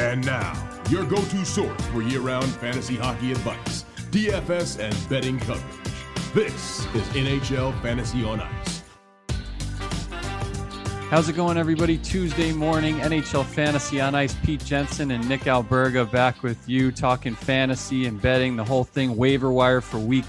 And now, your go-to source for year-round fantasy hockey advice, DFS and betting coverage. This is NHL Fantasy on Ice. How's it going, everybody? Tuesday morning, NHL Fantasy on Ice. Pete Jensen and Nick Alberga back with you, talking fantasy and betting, the whole thing, waiver wire for week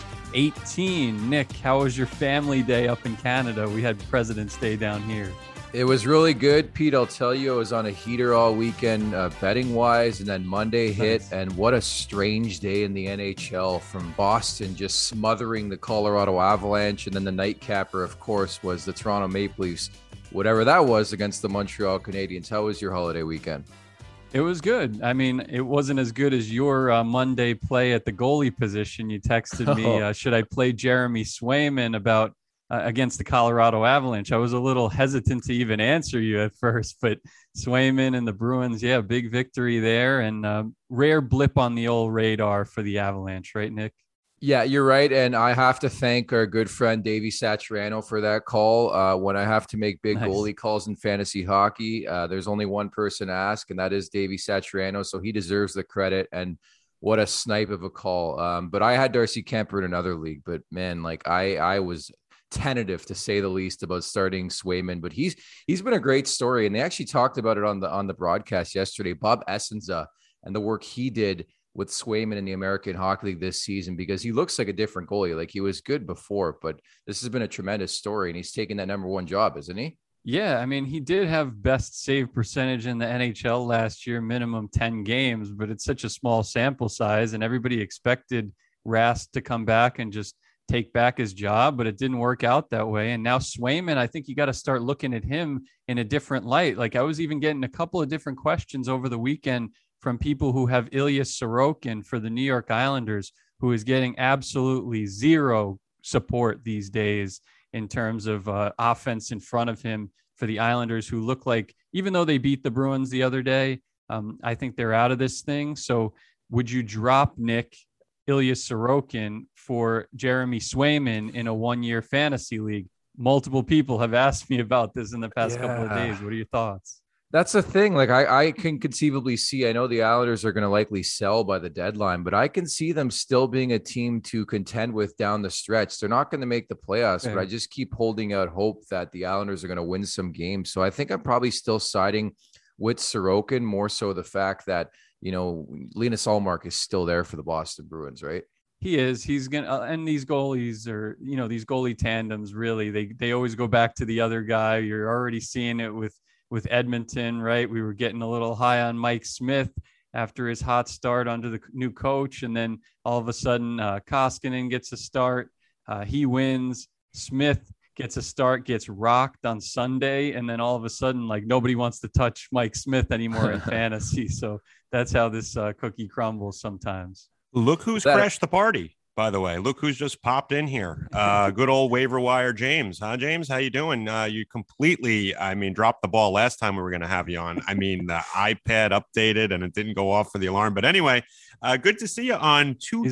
18. Nick, how was your family day up in Canada? We had President's Day down here. It was really good, Pete. I'll tell you, I was on a heater all weekend, betting-wise, and then Monday hit, and what a strange day in the NHL, from Boston just smothering the Colorado Avalanche, and then the nightcapper, of course, was the Toronto Maple Leafs, whatever that was, against the Montreal Canadiens. How was your holiday weekend? It was good. I mean, it wasn't as good as your Monday play at the goalie position. You texted me, should I play Jeremy Swayman about against the Colorado Avalanche? I was a little hesitant to even answer you at first, but Swayman and the Bruins, yeah, big victory there, and rare blip on the old radar for the Avalanche, right, Nick? Yeah, you're right. And I have to thank our good friend Davey Satriano for that call. When I have to make big goalie calls in fantasy hockey, there's only one person to ask, and that is Davey Satriano. So he deserves the credit. And what a snipe of a call. But I had Darcy Kemper in another league. But man, like I was tentative, to say the least, about starting Swayman, but he's been a great story, and they actually talked about it on the broadcast yesterday. Bob Essenza and the work he did with Swayman in the American Hockey League this season, because he looks like a different goalie. Like, he was good before, but this has been a tremendous story, and he's taking that number one job, isn't he? Yeah, I mean, he did have best save percentage in the NHL last year, minimum 10 games, but it's such a small sample size, and everybody expected Rask to come back and just take back his job, but it didn't work out that way. And now Swayman, I think you got to start looking at him in a different light. Like, I was even getting a couple of different questions over the weekend from people who have Ilya Sorokin for the New York Islanders, who is getting absolutely zero support these days in terms of offense in front of him for the Islanders, who look like, even though they beat the Bruins the other day, I think they're out of this thing. So would you drop, Nick, Ilya Sorokin for Jeremy Swayman in a one-year fantasy league? Multiple people have asked me about this in the past couple of days. What are your thoughts? That's the thing. Like, I can conceivably see, I know the Islanders are going to likely sell by the deadline, but I can see them still being a team to contend with down the stretch. They're not going to make the playoffs, but I just keep holding out hope that the Islanders are going to win some games. So I think I'm probably still siding with Sorokin, more so the fact that, you know, Linus Ullmark is still there for the Boston Bruins, right? He is. He's going to, and these goalies are, you know, these goalie tandems, really, they always go back to the other guy. You're already seeing it with Edmonton, right? We were getting a little high on Mike Smith after his hot start under the new coach. And then all of a sudden, Koskinen gets a start. He wins. Smith gets a start, gets rocked on Sunday. And then all of a sudden, like, nobody wants to touch Mike Smith anymore in fantasy. So that's how this cookie crumbles sometimes. Look who's crashed the party, by the way. Look who's just popped in here. Good old waiver wire James. Huh, James? How you doing? You completely, dropped the ball last time we were going to have you on. I mean, the iPad updated and it didn't go off for the alarm. But anyway, good to see you on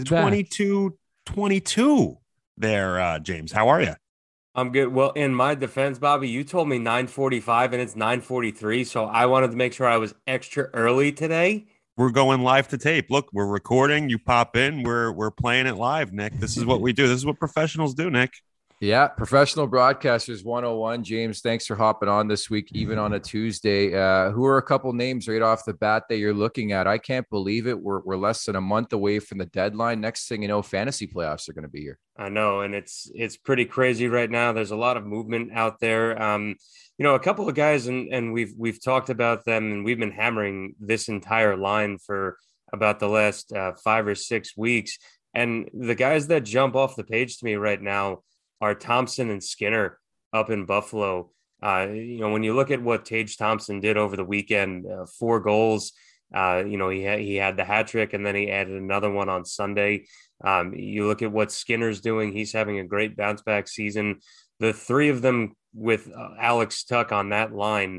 2/22/22 there, James. How are you? I'm good. Well, in my defense, Bobby, you told me 9:45 and it's 9:43. So I wanted to make sure I was extra early today. We're going live to tape. Look, we're recording. You pop in. We're playing it live, Nick. This is what we do. This is what professionals do, Nick. Yeah, professional broadcasters 101. James, thanks for hopping on this week, even on a Tuesday. Who are a couple names right off the bat that you're looking at? I can't believe it. We're less than a month away from the deadline. Next thing you know, fantasy playoffs are going to be here. I know, and it's pretty crazy right now. There's a lot of movement out there. A couple of guys, and we've talked about them, and we've been hammering this entire line for about the last 5 or 6 weeks. And the guys that jump off the page to me right now are Thompson and Skinner up in Buffalo. When you look at what Tage Thompson did over the weekend, 4 goals, he had the hat trick, and then he added another one on Sunday. You look at what Skinner's doing. He's having a great bounce back season. The three of them with Alex Tuch on that line,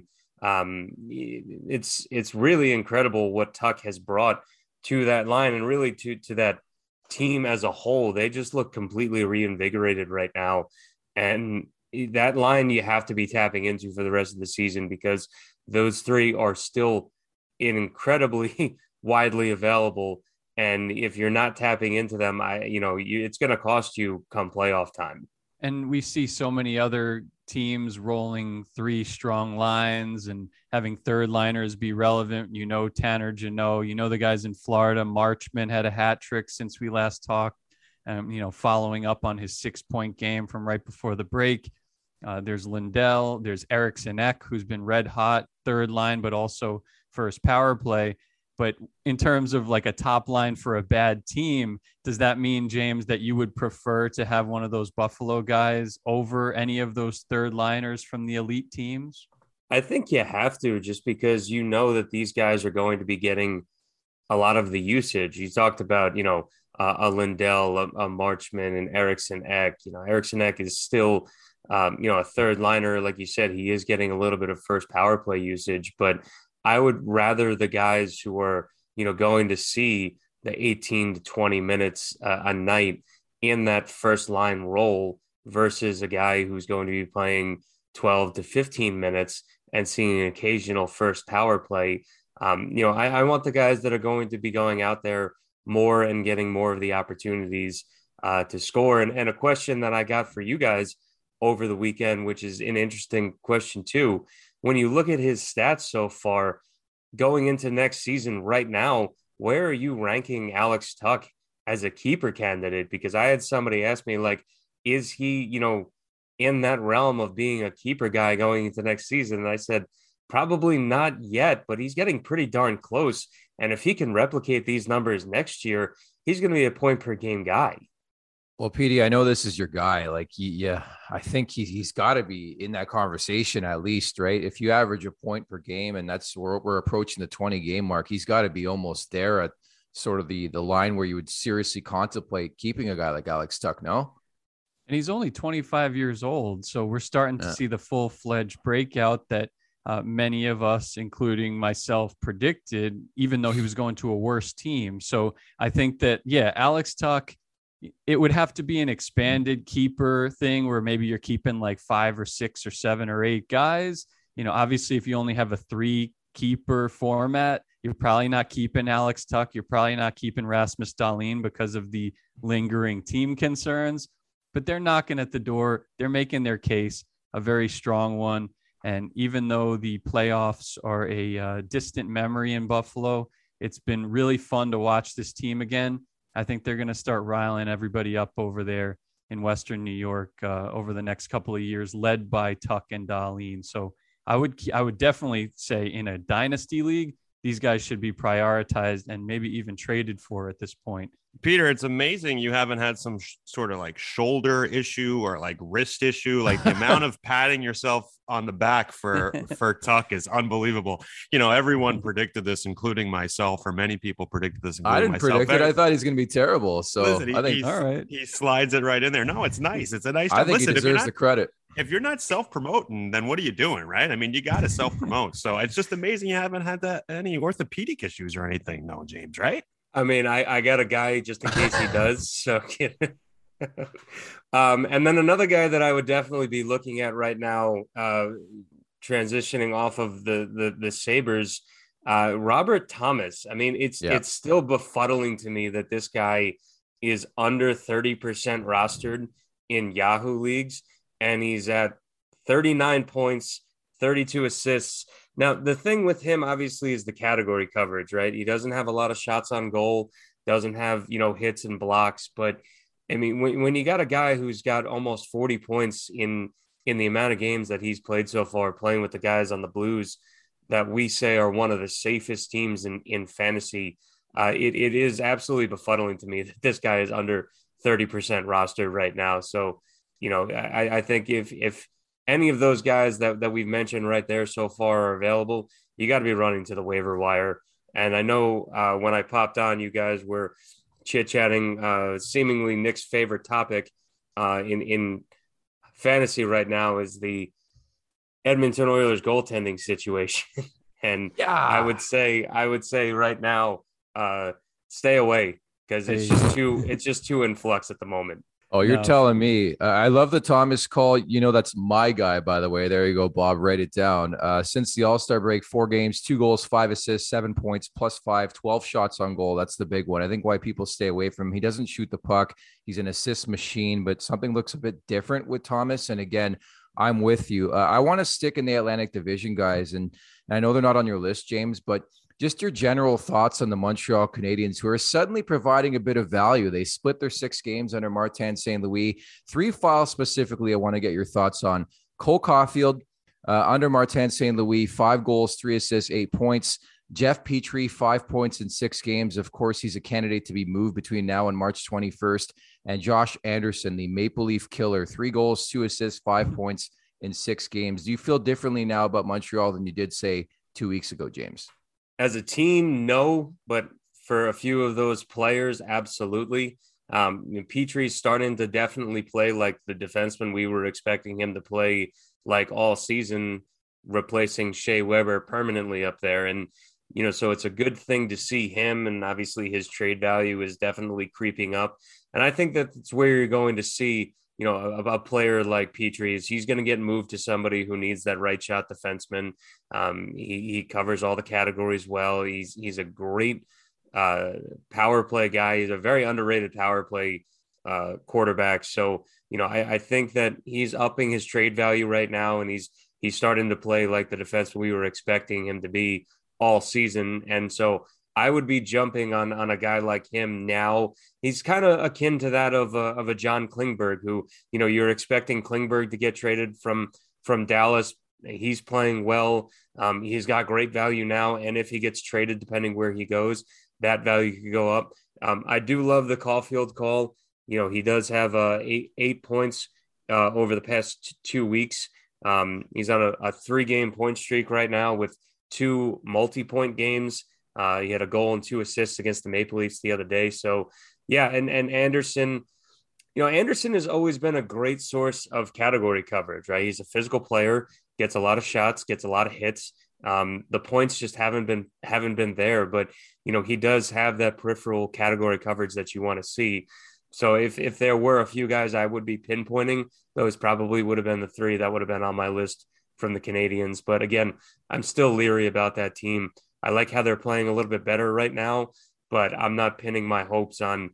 it's really incredible what Tuch has brought to that line, and really to that team as a whole. They just look completely reinvigorated right now. And that line you have to be tapping into for the rest of the season, because those three are still incredibly widely available. And if you're not tapping into them, it's going to cost you come playoff time. And we see so many other teams rolling 3 strong lines and having third liners be relevant. Tanner Jeannot, the guys in Florida. Marchment had a hat trick since we last talked, following up on his 6-point game from right before the break. There's Lindell, there's Eriksson Ek, who's been red hot third line, but also first power play. But in terms of like a top line for a bad team, does that mean, James, that you would prefer to have one of those Buffalo guys over any of those third liners from the elite teams? I think you have to, just because that these guys are going to be getting a lot of the usage. You talked about, a Lindell, a Marchment, and Eriksson Ek. Eriksson Ek is still, a third liner. Like you said, he is getting a little bit of first power play usage, but I would rather the guys who are, going to see the 18 to 20 minutes a night in that first line role versus a guy who's going to be playing 12 to 15 minutes and seeing an occasional first power play. I want the guys that are going to be going out there more and getting more of the opportunities to score. And a question that I got for you guys over the weekend, which is an interesting question too. When you look at his stats so far going into next season right now, where are you ranking Alex Tuch as a keeper candidate? Because I had somebody ask me, like, is he, in that realm of being a keeper guy going into next season? And I said, probably not yet, but he's getting pretty darn close. And if he can replicate these numbers next year, he's going to be a point per game guy. Well, PD, I know this is your guy. Like, I think he's got to be in that conversation at least, right? If you average a point per game, and we're approaching the 20 game mark, he's got to be almost there at sort of the line where you would seriously contemplate keeping a guy like Alex Tuch, no? And he's only 25 years old, so we're starting to see the full-fledged breakout that many of us, including myself, predicted, even though he was going to a worse team. So I think that, Alex Tuch, it would have to be an expanded keeper thing where maybe you're keeping like 5 or 6 or 7 or 8 guys. Obviously, if you only have a 3 keeper format, you're probably not keeping Alex Tuch. You're probably not keeping Rasmus Dahlin because of the lingering team concerns. But they're knocking at the door. They're making their case, a very strong one. And even though the playoffs are a distant memory in Buffalo, it's been really fun to watch this team again. I think they're going to start riling everybody up over there in Western New York over the next couple of years, led by Tuch and Dahlin. So I would definitely say in a dynasty league, these guys should be prioritized and maybe even traded for at this point. Peter, it's amazing you haven't had some sort of like shoulder issue or like wrist issue. Like the amount of patting yourself on the back for Tuch is unbelievable. Everyone predicted this, including myself, or many people predicted this. I didn't predict it. I thought he's going to be terrible. So listen, I think all right. He slides it right in there. No, it's nice. It's a nice. I think he deserves the credit. If you're not self-promoting, then what are you doing, right? I mean, you got to self-promote. So it's just amazing you haven't had any orthopedic issues or anything, no, James, right? I mean, I got a guy just in case he does. So, and then another guy that I would definitely be looking at right now, transitioning off of the Sabres, Robert Thomas. I mean, it's still befuddling to me that this guy is under 30% rostered in Yahoo leagues, and he's at 39 points, 32 assists. Now, the thing with him, obviously, is the category coverage, right? He doesn't have a lot of shots on goal, doesn't have, hits and blocks. But, I mean, when you got a guy who's got almost 40 points in the amount of games that he's played so far, playing with the guys on the Blues that we say are one of the safest teams in fantasy, it is absolutely befuddling to me that this guy is under 30% roster right now. So, I think if any of those guys that we've mentioned right there so far are available, you got to be running to the waiver wire. And I know when I popped on, you guys were chit-chatting, seemingly Nick's favorite topic in fantasy right now is the Edmonton Oilers goaltending situation. And I would say right now, stay away, because it's just too in flux at the moment. Oh, you're No. telling me. I love the Thomas call. You know, that's my guy, by the way. There you go, Bob. Write it down. Since the All-Star break, 4 games, 2 goals, 5 assists, 7 points, +5, 12 shots on goal. That's the big one. I think why people stay away from him. He doesn't shoot the puck. He's an assist machine, but something looks a bit different with Thomas. And again, I'm with you. I want to stick in the Atlantic Division, guys. And I know they're not on your list, James, but just your general thoughts on the Montreal Canadiens, who are suddenly providing a bit of value. They split their 6 games under Martin St. Louis. 3 files specifically I want to get your thoughts on. Cole Caulfield, under Martin St. Louis, 5 goals, 3 assists, 8 points. Jeff Petrie, 5 points in 6 games. Of course, he's a candidate to be moved between now and March 21st. And Josh Anderson, the Maple Leaf killer, 3 goals, 2 assists, 5 points in 6 games. Do you feel differently now about Montreal than you did, say, 2 weeks ago, James? As a team, no, but for a few of those players, absolutely. Petrie's starting to definitely play like the defenseman we were expecting him to play like all season, replacing Shea Weber permanently up there. And, so it's a good thing to see him. And obviously his trade value is definitely creeping up. And I think that's where you're going to see, a player like Petrie is he's going to get moved to somebody who needs that right shot defenseman. He covers all the categories well. He's a great power play guy. He's a very underrated power play quarterback. So, I think that he's upping his trade value right now, and he's starting to play like the defenseman we were expecting him to be all season. And so I would be jumping on a guy like him now. He's kind of akin to that of a John Klingberg, who, you're expecting Klingberg to get traded from Dallas. He's playing well. He's got great value now. And if he gets traded, depending where he goes, that value could go up. I do love the Caulfield call. He does have 8 points over the past 2 weeks. He's on a 3-game point streak right now with 2 multi-point games. He had a goal and 2 assists against the Maple Leafs the other day. So, yeah, and Anderson, Anderson has always been a great source of category coverage, right? He's a physical player, gets a lot of shots, gets a lot of hits. The points just haven't been there, but, he does have that peripheral category coverage that you want to see. So if there were a few guys I would be pinpointing, those probably would have been the 3 that would have been on my list from the Canadiens. But again, I'm still leery about that team. I like how they're playing a little bit better right now, but I'm not pinning my hopes on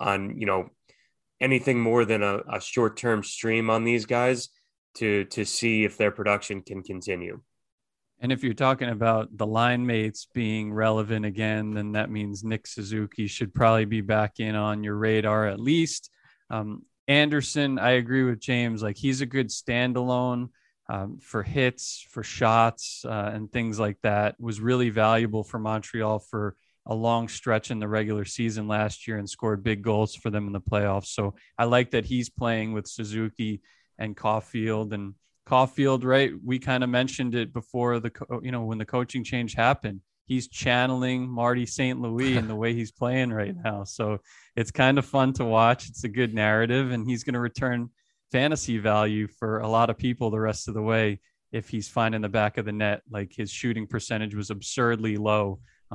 anything more than a short-term stream on these guys to see if their production can continue. And if you're talking about the line mates being relevant again, then that means Nick Suzuki should probably be back in on your radar at least. Anderson, I agree with James. Like, he's a good standalone. For hits, for shots, and things like that, was really valuable for Montreal for a long stretch in the regular season last year and scored big goals for them in the playoffs. So I like that he's playing with Suzuki and Caulfield. And Caulfield, right, we kind of mentioned it before when the coaching change happened. He's channeling Marty St. Louis in the way he's playing right now. So it's kind of fun to watch. It's a good narrative, and he's going to return fantasy value for a lot of people the rest of the way if he's finding the back of the net. Like, his shooting percentage was absurdly low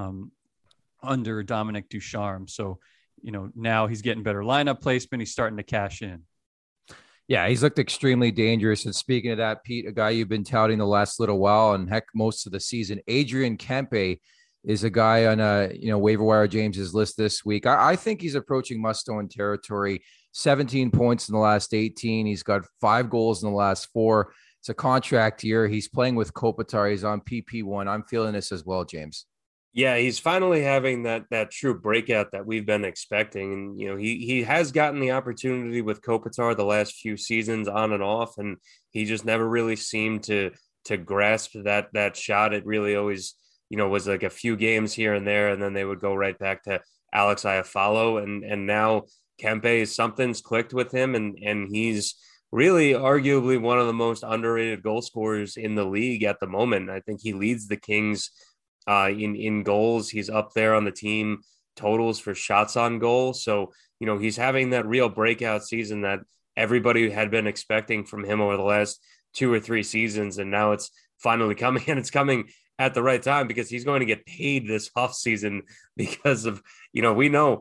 under Dominic Ducharme. So, now he's getting better lineup placement. He's starting to cash in. Yeah, he's looked extremely dangerous. And speaking of that, Pete, a guy you've been touting the last little while, and heck, most of the season, Adrian Kempe is a guy on waiver wire James's list this week. I think he's approaching must-own territory. 17 points in the last 18. He's got 5 goals in the last 4. It's a contract year. He's playing with Kopitar. He's on PP1. I'm feeling this as well, James. Yeah, he's finally having that true breakout that we've been expecting. And, he has gotten the opportunity with Kopitar the last few seasons on and off, and he just never really seemed to grasp that shot. It really always, was like a few games here and there, and then they would go right back to Alex Iafallo. And now Kempe, something's clicked with him, and he's really arguably one of the most underrated goal scorers in the league at the moment. I think he leads the Kings in goals. He's up there on the team totals for shots on goal. So, he's having that real breakout season that everybody had been expecting from him over the last 2 or 3 seasons. And now it's finally coming, and it's coming at the right time because he's going to get paid this off season because of, we know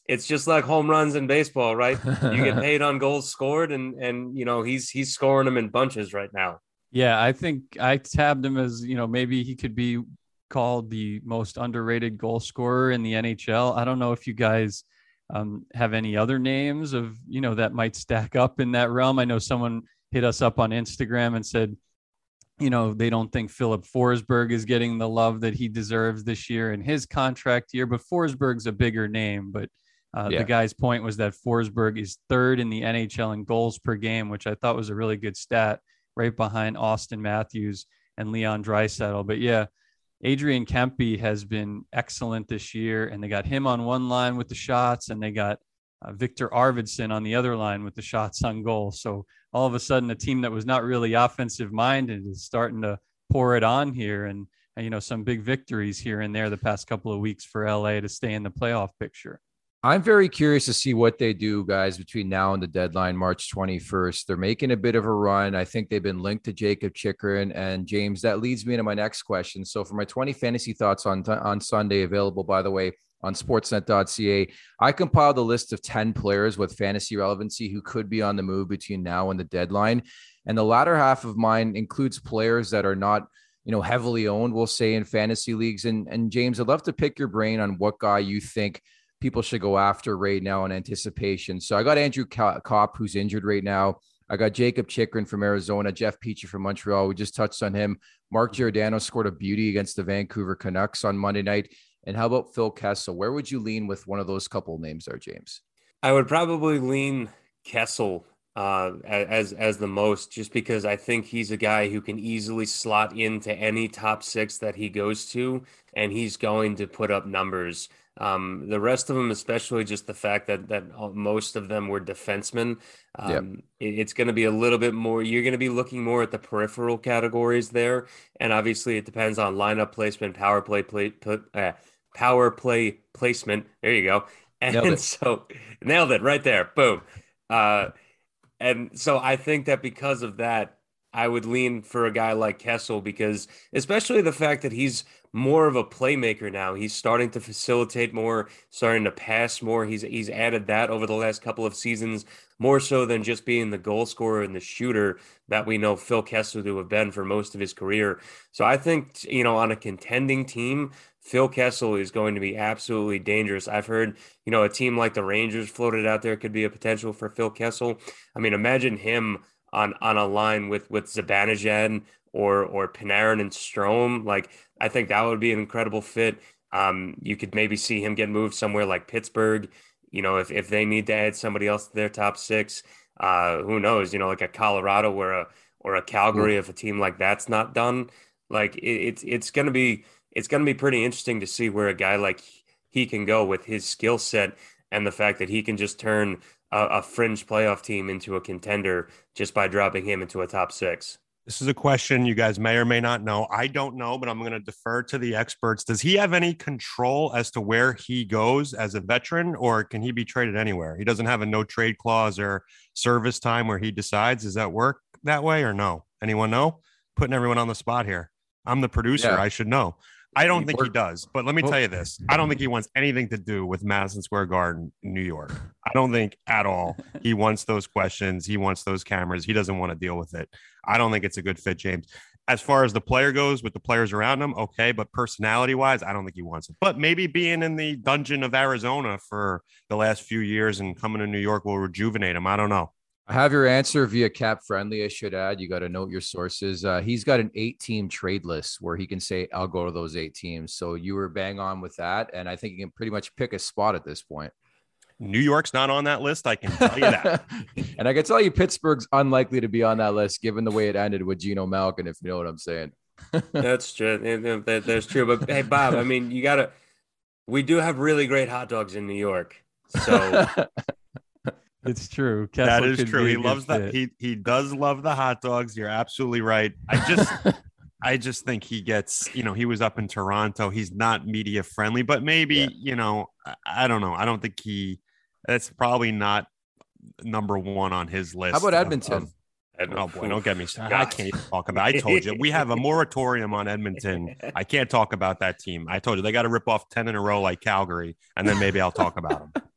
it's just like home runs in baseball, right? You get paid on goals scored, and he's scoring them in bunches right now. Yeah, I think I tabbed him as, maybe he could be called the most underrated goal scorer in the NHL. I don't know if you guys have any other names of, that might stack up in that realm. I know someone hit us up on Instagram and said, they don't think Philip Forsberg is getting the love that he deserves this year in his contract year, but Forsberg's a bigger name. But the guy's point was that Forsberg is third in the NHL in goals per game, which I thought was a really good stat, right behind Austin Matthews and Leon Draisaitl. But yeah, Adrian Kempe has been excellent this year, and they got him on one line with the shots, and they got Victor Arvidsson on the other line with the shots on goal. So all of a sudden, a team that was not really offensive minded is starting to pour it on here, and some big victories here and there the past couple of weeks for LA to stay in the playoff picture. I'm very curious to see what they do, guys, between now and the deadline, March 21st. They're making a bit of a run. I think they've been linked to Jacob Chychrun. And James, that leads me into my next question. So for my 20 fantasy thoughts on Sunday, available, by the way, on sportsnet.ca, I compiled a list of 10 players with fantasy relevancy who could be on the move between now and the deadline. And the latter half of mine includes players that are not, heavily owned, we'll say, in fantasy leagues. And James, I'd love to pick your brain on what guy you think people should go after right now in anticipation. So I got Andrew Kopp, who's injured right now. I got Jacob Chychrun from Arizona, Jeff Petrie from Montreal. We just touched on him. Mark Giordano scored a beauty against the Vancouver Canucks on Monday night. And how about Phil Kessel? Where would you lean with one of those couple names there, James? I would probably lean Kessel as the most, just because I think he's a guy who can easily slot into any top six that he goes to, and he's going to put up numbers. The rest of them, especially just the fact that most of them were defensemen, it's going to be a little bit more. You're going to be looking more at the peripheral categories there, and obviously it depends on lineup placement, power play placement. There you go. And so nailed it right there. Boom. And so I think that because of that, I would lean for a guy like Kessel, because especially the fact that he's more of a playmaker now. He's starting to facilitate more, starting to pass more. He's added that over the last couple of seasons, more so than just being the goal scorer and the shooter that we know Phil Kessel to have been for most of his career. So I think, on a contending team, Phil Kessel is going to be absolutely dangerous. I've heard, a team like the Rangers floated out there could be a potential for Phil Kessel. I mean, imagine him on a line with Zibanejad or Panarin and Strome. Like, I think that would be an incredible fit. You could maybe see him get moved somewhere like Pittsburgh, if they need to add somebody else to their top six. Who knows, like a Colorado or a Calgary, if a team like that's not done. Like, it's going to be pretty interesting to see where a guy like he can go with his skill set, and the fact that he can just turn a fringe playoff team into a contender just by dropping him into a top six. This is a question you guys may or may not know. I don't know, but I'm going to defer to the experts. Does he have any control as to where he goes as a veteran, or can he be traded anywhere? He doesn't have a no trade clause or service time where he decides. Does that work that way or no? Anyone know? Putting everyone on the spot here. I'm the producer. Yeah. I should know. I don't think he does, but let me tell you this. I don't think he wants anything to do with Madison Square Garden, New York. I don't think at all he wants those questions. He wants those cameras. He doesn't want to deal with it. I don't think it's a good fit, James. As far as the player goes, with the players around him, okay, but personality-wise, I don't think he wants it. But maybe being in the dungeon of Arizona for the last few years and coming to New York will rejuvenate him. I don't know. I have your answer via Cap Friendly. I should add, you got to note your sources. He's got an 8-team trade list where he can say, I'll go to those 8 teams. So you were bang on with that. And I think you can pretty much pick a spot at this point. New York's not on that list. I can tell you that. And I can tell you Pittsburgh's unlikely to be on that list, given the way it ended with Geno Malkin, if you know what I'm saying. That's true. That's true. But hey, Bob, I mean, we do have really great hot dogs in New York. So it's true. Kessel, that is true. He loves that. He does love the hot dogs. You're absolutely right. I just think he gets, he was up in Toronto. He's not media friendly, but maybe, I don't know. I don't think that's probably not number one on his list. How about Edmonton? Oh boy, don't get me started. I can't even talk about it. I told you we have a moratorium on Edmonton. I can't talk about that team. I told you they got to rip off 10 in a row like Calgary, and then maybe I'll talk about them.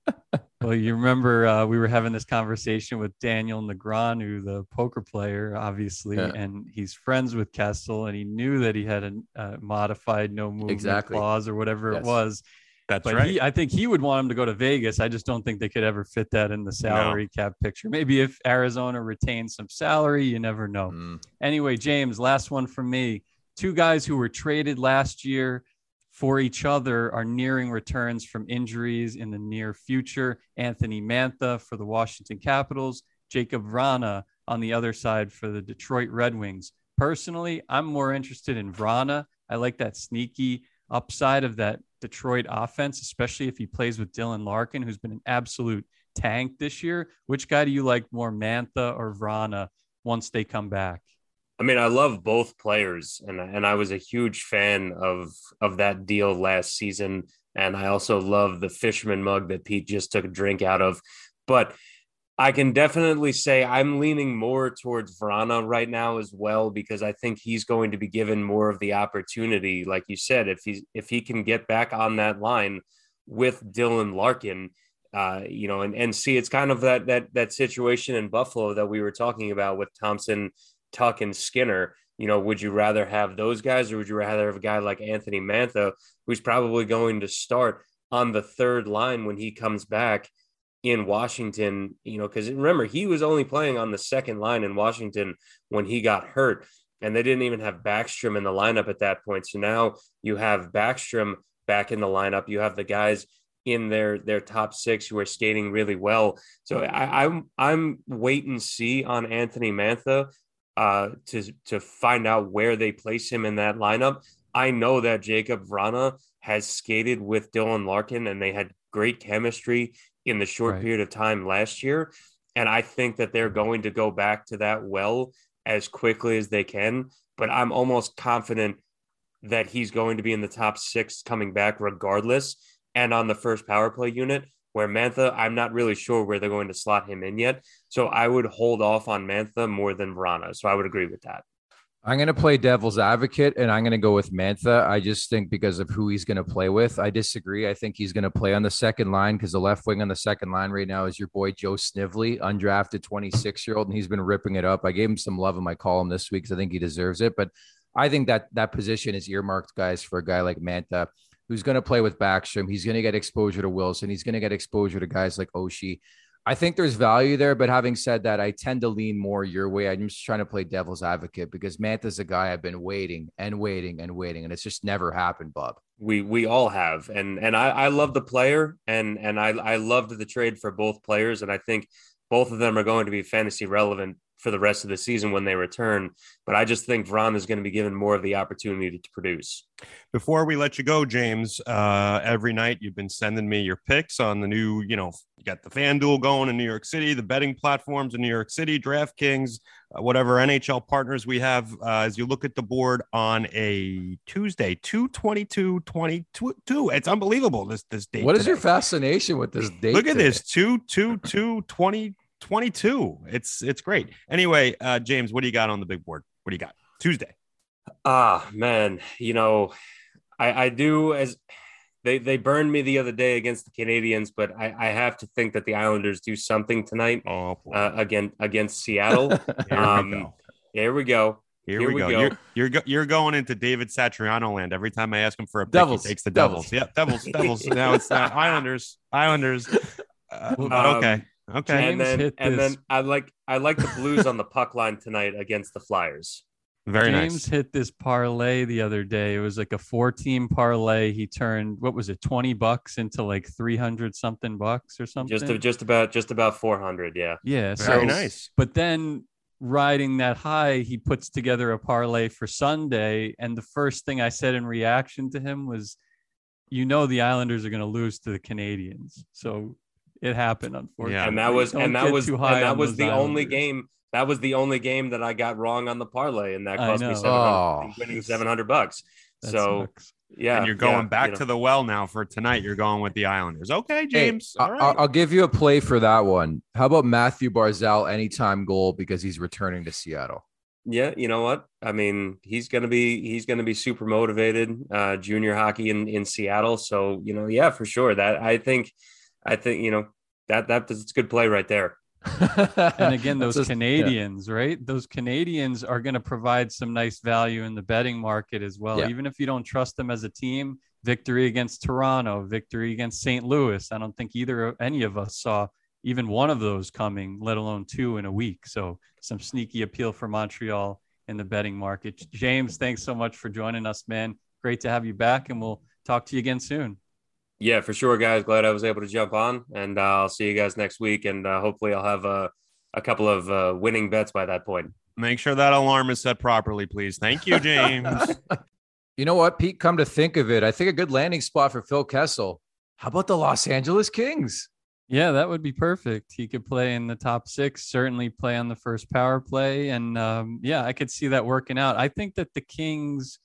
Well, you remember we were having this conversation with Daniel Negreanu, the poker player, obviously, and he's friends with Kessel, and he knew that he had a modified no movement clause or whatever it was. That's right. I think he would want him to go to Vegas. I just don't think they could ever fit that in the salary cap picture. Maybe if Arizona retains some salary, you never know. Anyway, James, last one from me. Two guys who were traded last year for each other are nearing returns from injuries in the near future. Anthony Mantha for the Washington Capitals, Jacob Vrana on the other side for the Detroit Red Wings. Personally, I'm more interested in Vrana. I like that sneaky upside of that Detroit offense, especially if he plays with Dylan Larkin, who's been an absolute tank this year. Which guy do you like more, Mantha or Vrana, once they come back? I mean, I love both players, and I was a huge fan of that deal last season. And I also love the fisherman mug that Pete just took a drink out of. But I can definitely say I'm leaning more towards Vrana right now as well, because I think he's going to be given more of the opportunity. Like you said, if he can get back on that line with Dylan Larkin, and see, it's kind of that situation in Buffalo that we were talking about with Thompson, Tuck, and Skinner. Would you rather have those guys, or would you rather have a guy like Anthony Mantha, who's probably going to start on the third line when he comes back in Washington? Because remember, he was only playing on the second line in Washington when he got hurt, and they didn't even have Backstrom in the lineup at that point. So now you have Backstrom back in the lineup. You have the guys in their top six who are skating really well. So I'm wait and see on Anthony Mantha to find out where they place him in that lineup. I know that Jacob Vrana has skated with Dylan Larkin, and they had great chemistry in the short period of time last year. And I think that they're going to go back to that well as quickly as they can. But I'm almost confident that he's going to be in the top six coming back regardless, and on the first power play unit, where Mantha, I'm not really sure where they're going to slot him in yet. So I would hold off on Mantha more than Vrana. So I would agree with that. I'm going to play devil's advocate, and I'm going to go with Mantha. I just think because of who he's going to play with. I disagree. I think he's going to play on the second line, because the left wing on the second line right now is your boy Joe Snively, undrafted 26-year-old, and he's been ripping it up. I gave him some love in my column this week because I think he deserves it. But I think that position is earmarked, guys, for a guy like Mantha, who's going to play with Backstrom. He's going to get exposure to Wilson. He's going to get exposure to guys like Oshie. I think there's value there, but having said that, I tend to lean more your way. I'm just trying to play devil's advocate, because Mantha's a guy I've been waiting, and it's just never happened, Bob. We all have, and I love the player, and I loved the trade for both players, and I think both of them are going to be fantasy relevant for the rest of the season when they return. But I just think Vrana is going to be given more of the opportunity to produce. Before we let you go, James, every night you've been sending me your picks on the new, you got the FanDuel going in New York City, the betting platforms in New York City, DraftKings, whatever NHL partners we have. As you look at the board on a Tuesday, 2/22/22, it's unbelievable. This date. What is your fascination with this date? Look at this 2/22/2022. It's great. Anyway, James, what do you got on the big board? What do you got Tuesday? Man, I do, as they burned me the other day against the Canadiens, but I have to think that the Islanders do something tonight against Seattle. Here we go. Here we go. You're going into David Satriano land. Every time I ask him for a pick, he takes the Devils. Yeah, Devils. Now it's Islanders. Okay. And then I like the Blues on the puck line tonight against the Flyers. Very James nice. hit this parlay the other day. It was like a 4-team parlay. He turned, what was it, $20 into like 300 something bucks or something? Just about 400. Yeah. Yeah. Very nice. But then riding that high, he puts together a parlay for Sunday. And the first thing I said in reaction to him was, the Islanders are going to lose to the Canadiens. So it happened, unfortunately. Yeah. And that was the only game. That was the only game that I got wrong on the parlay, and that cost me winning $700. So sucks. Yeah, and you're going back to the well now for tonight. You're going with the Islanders. Okay, James. Hey, I'll give you a play for that one. How about Matthew Barzal anytime goal because he's returning to Seattle? Yeah, you know what? I mean, he's gonna be super motivated. Junior hockey in Seattle, so yeah, for sure. That I think I think, that's a good play right there. And again, those Canadians, right? Those Canadians are going to provide some nice value in the betting market as well. Yeah. Even if you don't trust them as a team, victory against Toronto, victory against St. Louis. I don't think any of us saw even one of those coming, let alone two in a week. So some sneaky appeal for Montreal in the betting market. James, thanks so much for joining us, man. Great to have you back, and we'll talk to you again soon. Yeah, for sure, guys. Glad I was able to jump on, and I'll see you guys next week. And hopefully I'll have a couple of winning bets by that point. Make sure that alarm is set properly, please. Thank you, James. You know what, Pete, come to think of it, I think a good landing spot for Phil Kessel. How about the Los Angeles Kings? Yeah, that would be perfect. He could play in the top six, certainly play on the first power play. And I could see that working out. I think that the Kings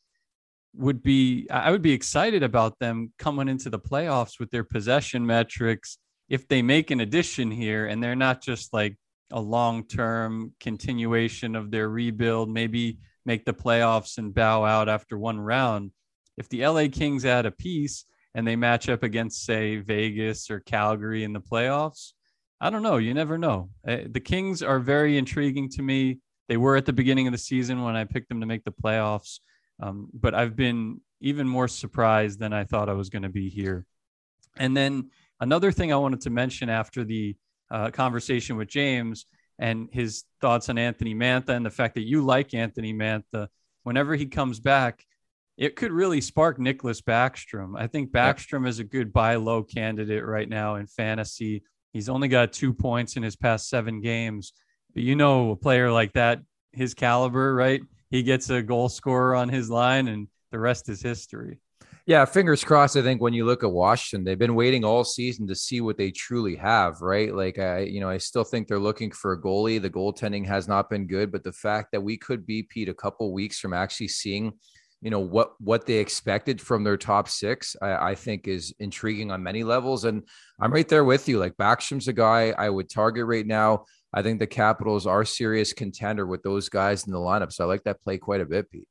I would be excited about them coming into the playoffs with their possession metrics if they make an addition here and they're not just like a long-term continuation of their rebuild, maybe make the playoffs and bow out after one round. If the LA Kings add a piece and they match up against, say, Vegas or Calgary in the playoffs, I don't know. You never know. The Kings are very intriguing to me. They were at the beginning of the season when I picked them to make the playoffs. But I've been even more surprised than I thought I was going to be here. And then another thing I wanted to mention after the conversation with James and his thoughts on Anthony Mantha and the fact that you like Anthony Mantha, whenever he comes back, it could really spark Nicklas Backstrom. I think Backstrom is a good buy low candidate right now in fantasy. He's only got 2 points in his past 7 games. But a player like that, his caliber, right? He gets a goal scorer on his line and the rest is history. Yeah, fingers crossed. I think when you look at Washington, they've been waiting all season to see what they truly have, right? Like, I still think they're looking for a goalie. The goaltending has not been good, but the fact that we could be, Pete, a couple weeks from actually seeing, what they expected from their top 6, I think is intriguing on many levels. And I'm right there with you. Like, Backstrom's a guy I would target right now. I think the Capitals are serious contender with those guys in the lineup. So I like that play quite a bit, Pete.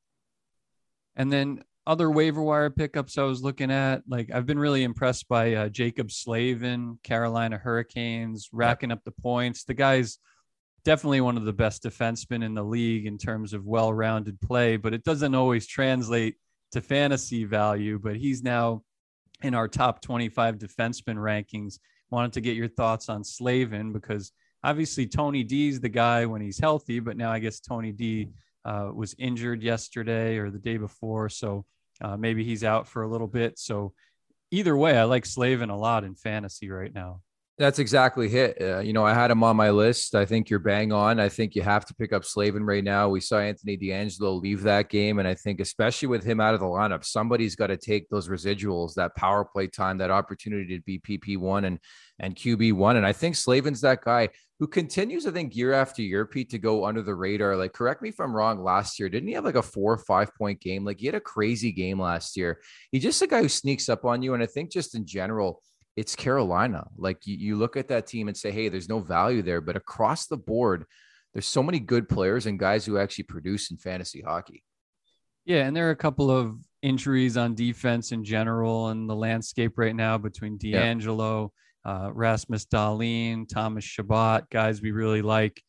And then other waiver wire pickups I was looking at, like I've been really impressed by Jacob Slavin, Carolina Hurricanes, racking up the points. The guy's definitely one of the best defensemen in the league in terms of well-rounded play, but it doesn't always translate to fantasy value. But he's now in our top 25 defenseman rankings. Wanted to get your thoughts on Slavin because obviously Tony D's the guy when he's healthy, but now I guess Tony D was injured yesterday or the day before. So maybe he's out for a little bit. So either way, I like Slavin a lot in fantasy right now. That's exactly it. I had him on my list. I think you're bang on. I think you have to pick up Slavin right now. We saw Anthony DeAngelo leave that game. And I think especially with him out of the lineup, somebody's got to take those residuals, that power play time, that opportunity to be PP1 and QB1. And I think Slavin's that guy who continues, I think, year after year, Pete, to go under the radar. Like, correct me if I'm wrong, last year, didn't he have like a 4 or 5 point game? Like, he had a crazy game last year. He's just a guy who sneaks up on you. And I think just in general, it's Carolina. Like, you look at that team and say, hey, there's no value there. But across the board, there's so many good players and guys who actually produce in fantasy hockey. Yeah, and there are a couple of injuries on defense in general and the landscape right now between DeAngelo, Rasmus Dahlin, Thomas Chabot, guys we really like.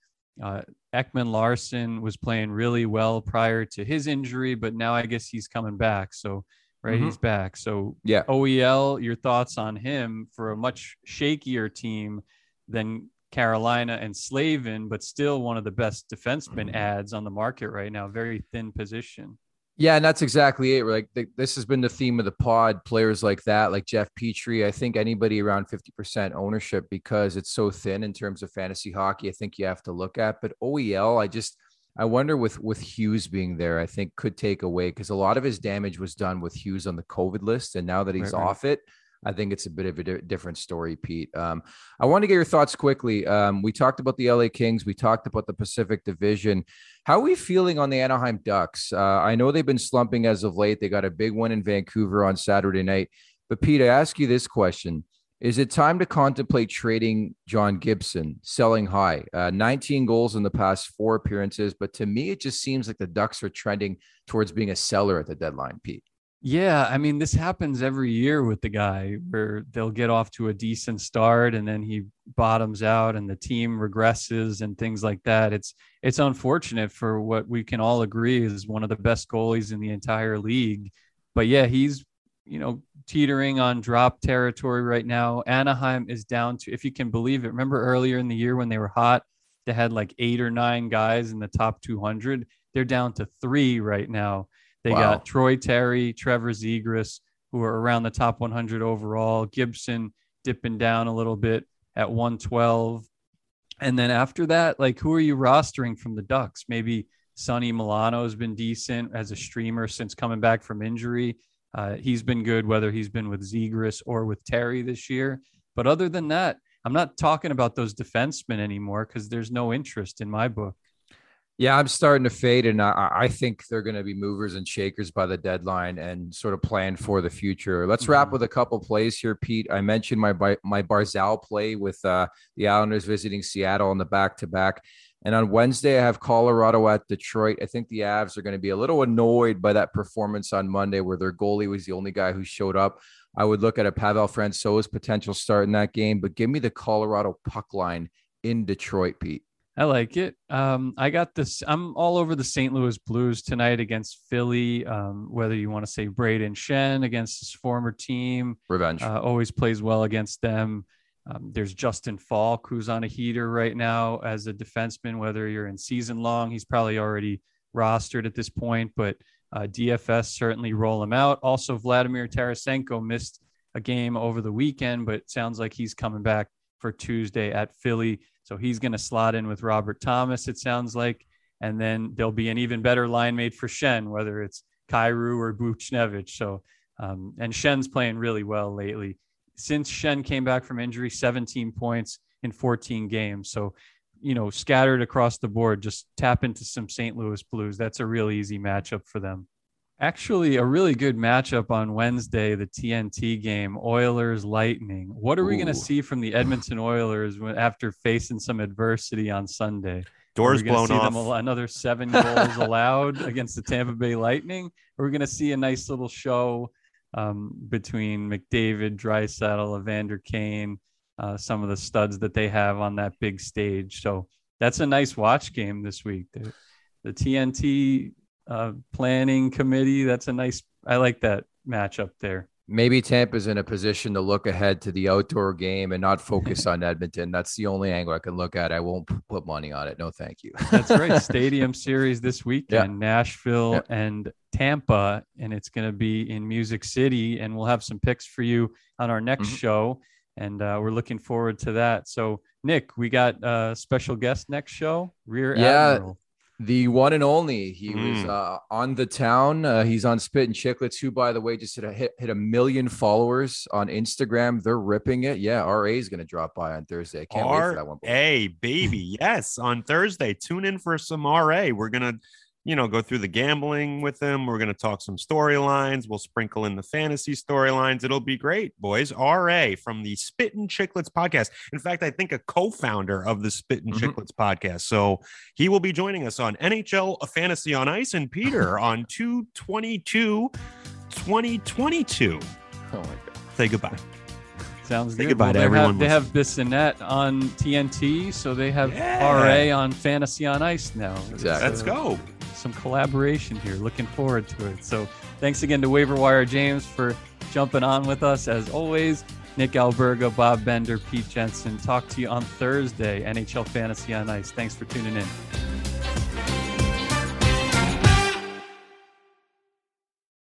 Ekman Larson was playing really well prior to his injury, but now I guess he's coming back. So he's back. So yeah, OEL, your thoughts on him for a much shakier team than Carolina and Slavin, but still one of the best defenseman ads on the market right now. Very thin position. Yeah, and that's exactly it. Like, this has been the theme of the pod. Players like that, like Jeff Petrie, I think anybody around 50% ownership because it's so thin in terms of fantasy hockey, I think you have to look at. But OEL, I wonder with Hughes being there, I think could take away because a lot of his damage was done with Hughes on the COVID list. And now that he's off it, I think it's a bit of a different story, Pete. I want to get your thoughts quickly. We talked about the LA Kings. We talked about the Pacific Division. How are we feeling on the Anaheim Ducks? I know they've been slumping as of late. They got a big one in Vancouver on Saturday night. But Pete, I ask you this question. Is it time to contemplate trading John Gibson, selling high? 19 goals in the past 4 appearances. But to me, it just seems like the Ducks are trending towards being a seller at the deadline, Pete. Yeah, I mean, this happens every year with the guy where they'll get off to a decent start and then he bottoms out and the team regresses and things like that. It's unfortunate for what we can all agree is one of the best goalies in the entire league. But yeah, he's, teetering on drop territory right now. Anaheim is down to, if you can believe it, remember earlier in the year when they were hot, they had like 8 or 9 guys in the top 200. They're down to 3 right now. They got Troy Terry, Trevor Zegras, who are around the top 100 overall. Gibson dipping down a little bit at 112. And then after that, like, who are you rostering from the Ducks? Maybe Sonny Milano has been decent as a streamer since coming back from injury. He's been good, whether he's been with Zegras or with Terry this year. But other than that, I'm not talking about those defensemen anymore because there's no interest in my book. Yeah, I'm starting to fade, and I think they're going to be movers and shakers by the deadline and sort of plan for the future. Let's wrap with a couple plays here, Pete. I mentioned my Barzal play with the Islanders visiting Seattle on the back-to-back. And on Wednesday, I have Colorado at Detroit. I think the Avs are going to be a little annoyed by that performance on Monday where their goalie was the only guy who showed up. I would look at a Pavel Francouz's potential start in that game, but give me the Colorado puck line in Detroit, Pete. I like it. I got this. I'm all over the St. Louis Blues tonight against Philly. Whether you want to say Braden Shen against his former team, revenge, always plays well against them. There's Justin Falk, who's on a heater right now as a defenseman. Whether you're in season long, he's probably already rostered at this point, but DFS certainly roll him out. Also, Vladimir Tarasenko missed a game over the weekend, but it sounds like he's coming back for Tuesday at Philly. So he's going to slot in with Robert Thomas, it sounds like. And then there'll be an even better line made for Shen, whether it's Kyrou or Buchnevich. So, and Shen's playing really well lately. Since Shen came back from injury, 17 points in 14 games. So, scattered across the board, just tap into some St. Louis Blues. That's a real easy matchup for them. Actually, a really good matchup on Wednesday, the TNT game, Oilers Lightning. What are we going to see from the Edmonton Oilers after facing some adversity on Sunday? Doors blown off. Another 7 goals allowed against the Tampa Bay Lightning? Or are we going to see a nice little show between McDavid, Draisaitl, Evander Kane, some of the studs that they have on that big stage? So that's a nice watch game this week. The TNT planning committee, I like that matchup there. Maybe Tampa's in a position to look ahead to the outdoor game and not focus on Edmonton. That's the only angle I can look at. I won't put money on it. No, thank you. That's right. Stadium series this weekend, Nashville and Tampa, and it's going to be in Music City, and we'll have some picks for you on our next show, and we're looking forward to that. So, Nick, we got a special guest next show, Rear Admiral. The one and only. He was on the town. He's on Spit and Chicklets, who, by the way, just hit 1 million followers on Instagram. They're ripping it. Yeah, RA is going to drop by on Thursday. I can't wait for that one. RA, baby. Yes, on Thursday. Tune in for some RA. We're going to go through the gambling with him. We're going to talk some storylines. We'll sprinkle in the fantasy storylines. It'll be great, boys. RA from the Spit and Chicklets podcast. In fact, I think a co-founder of the Spit and Chicklets podcast. So he will be joining us on NHL A Fantasy on Ice and Peter on 2/22/2022. Oh my God. Say goodbye. Sounds good. Say goodbye to everyone. They have Bissonnette on TNT, so they have RA on Fantasy on Ice now. Exactly. Let's go. Some collaboration here. Looking forward to it. So thanks again to Waiver Wire James for jumping on with us. As always, Nick Alberga, Bob Bender, Pete Jensen. Talk to you on Thursday, NHL Fantasy on Ice. Thanks for tuning in.